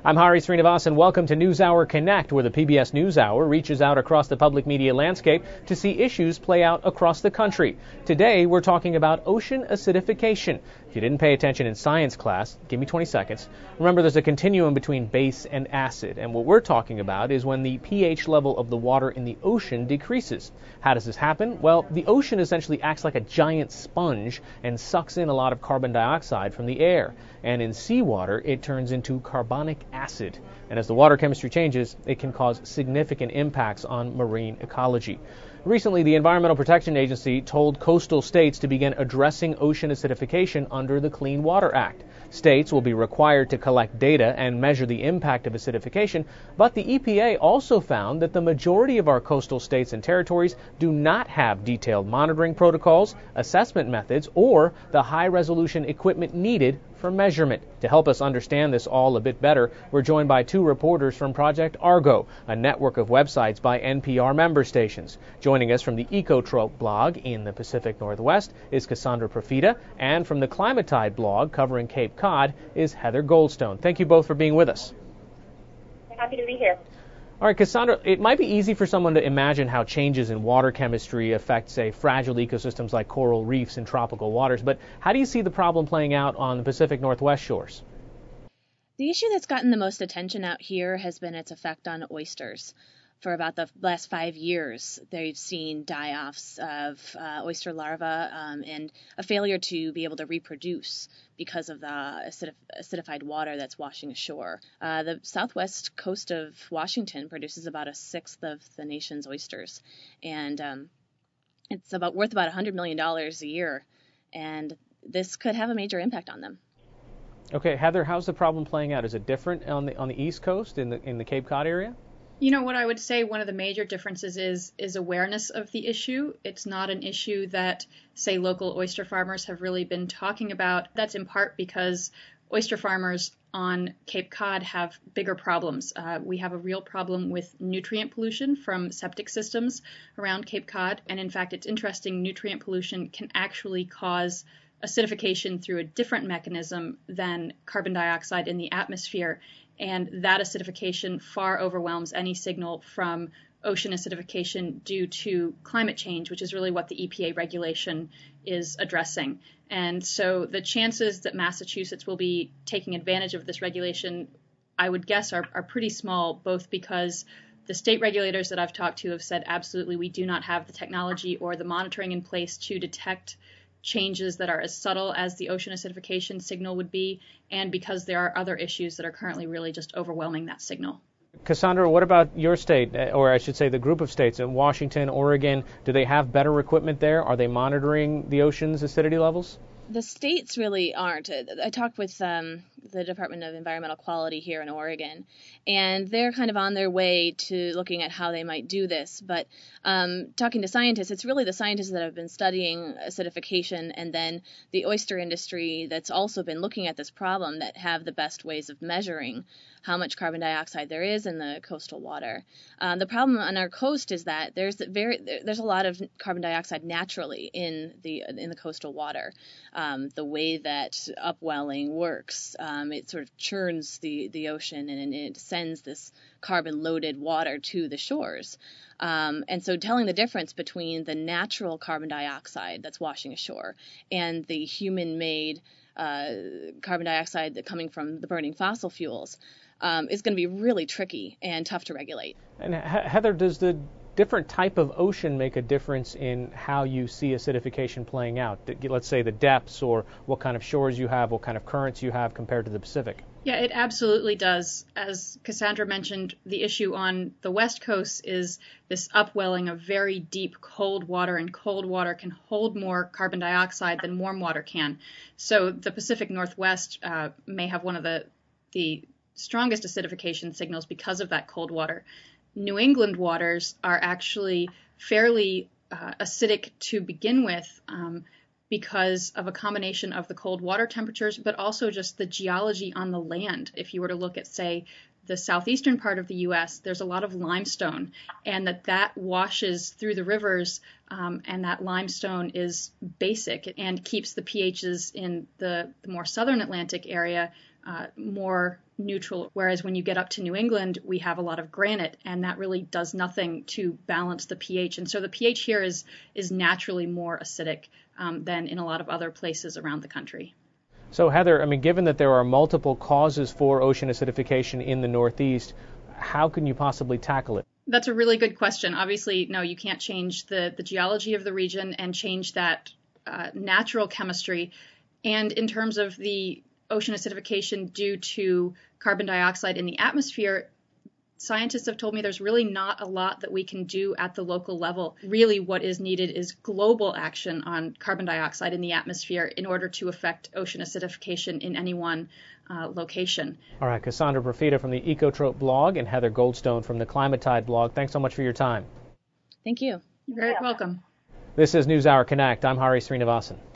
I'm Hari Srinivasan. Welcome to NewsHour Connect, where the PBS NewsHour reaches out across the public media landscape to see issues play out across the country. Today, we're talking about ocean acidification. If you didn't pay attention in science class, give me 20 seconds. Remember, there's a continuum between base and acid, and what we're talking about is when the pH level of the water in the ocean decreases. How does this happen? Well, the ocean essentially acts like a giant sponge and sucks in a lot of carbon dioxide from the air. And in seawater, it turns into carbonic acid. And as the water chemistry changes, it can cause significant impacts on marine ecology. Recently, the Environmental Protection Agency told coastal states to begin addressing ocean acidification under the Clean Water Act. States will be required to collect data and measure the impact of acidification, but the EPA also found that the majority of our coastal states and territories do not have detailed monitoring protocols, assessment methods, or the high-resolution equipment needed for measurement. To help us understand this all a bit better, we're joined by two reporters from Project Argo, a network of websites by NPR member stations. Joining us from the Ecotrope blog in the Pacific Northwest is Cassandra Profita, and from the Climatide blog covering Cape Cod is Heather Goldstone. Thank you both for being with us. Happy to be here. All right, Cassandra, it might be easy for someone to imagine how changes in water chemistry affect, say, fragile ecosystems like coral reefs in tropical waters, but how do you see the problem playing out on the Pacific Northwest shores? The issue that's gotten the most attention out here has been its effect on oysters. For about the last 5 years, they've seen die-offs of oyster larvae and a failure to be able to reproduce because of the acidified water that's washing ashore. The southwest coast of Washington produces about a sixth of the nation's oysters, and it's worth about $100 million a year, and this could have a major impact on them. Okay, Heather, how's the problem playing out? Is it different on the East Coast in the Cape Cod area? You know, what I would say one of the major differences is awareness of the issue. It's not an issue that, say, local oyster farmers have really been talking about. That's in part because oyster farmers on Cape Cod have bigger problems. We have a real problem with nutrient pollution from septic systems around Cape Cod. And in fact, it's interesting, nutrient pollution can actually cause acidification through a different mechanism than carbon dioxide in the atmosphere. And that acidification far overwhelms any signal from ocean acidification due to climate change, which is really what the EPA regulation is addressing. And so the chances that Massachusetts will be taking advantage of this regulation, I would guess, are pretty small, both because the state regulators that I've talked to have said absolutely we do not have the technology or the monitoring in place to detect changes that are as subtle as the ocean acidification signal would be, and because there are other issues that are currently really just overwhelming that signal. Cassandra, what about your state, or I should say the group of states in Washington, Oregon? Do they have better equipment there? Are they monitoring the ocean's acidity levels? The states really aren't. I talked with the Department of Environmental Quality here in Oregon, and they're kind of on their way to looking at how they might do this. But talking to scientists, it's really the scientists that have been studying acidification and then the oyster industry that's also been looking at this problem that have the best ways of measuring how much carbon dioxide there is in the coastal water. The problem on our coast is that there's a lot of carbon dioxide naturally in the coastal water. The way that upwelling works, it sort of churns the ocean and it sends this carbon-loaded water to the shores. And so telling the difference between the natural carbon dioxide that's washing ashore and the human-made carbon dioxide coming from the burning fossil fuels is going to be really tricky and tough to regulate. And Heather, does the different type of ocean make a difference in how you see acidification playing out? Let's say the depths, or what kind of shores you have, what kind of currents you have compared to the Pacific. Yeah, it absolutely does. As Cassandra mentioned, the issue on the West Coast is this upwelling of very deep cold water, and cold water can hold more carbon dioxide than warm water can. So the Pacific Northwest may have one of the strongest acidification signals because of that cold water. New England waters are actually fairly acidic to begin with because of a combination of the cold water temperatures, but also just the geology on the land. If you were to look at, say, the southeastern part of the U.S., there's a lot of limestone, and that washes through the rivers, and that limestone is basic and keeps the pHs in the more southern Atlantic area more neutral, whereas when you get up to New England, we have a lot of granite, and that really does nothing to balance the pH. And so the pH here is naturally more acidic than in a lot of other places around the country. So Heather, given that there are multiple causes for ocean acidification in the Northeast, how can you possibly tackle it? That's a really good question. Obviously, no, you can't change the geology of the region and change that natural chemistry. And in terms of the ocean acidification due to carbon dioxide in the atmosphere, scientists have told me there's really not a lot that we can do at the local level. Really, what is needed is global action on carbon dioxide in the atmosphere in order to affect ocean acidification in any one location. All right, Cassandra Profita from the Ecotrope blog and Heather Goldstone from the Climatide blog. Thanks so much for your time. Thank you. You're very welcome. This is NewsHour Connect. I'm Hari Srinivasan.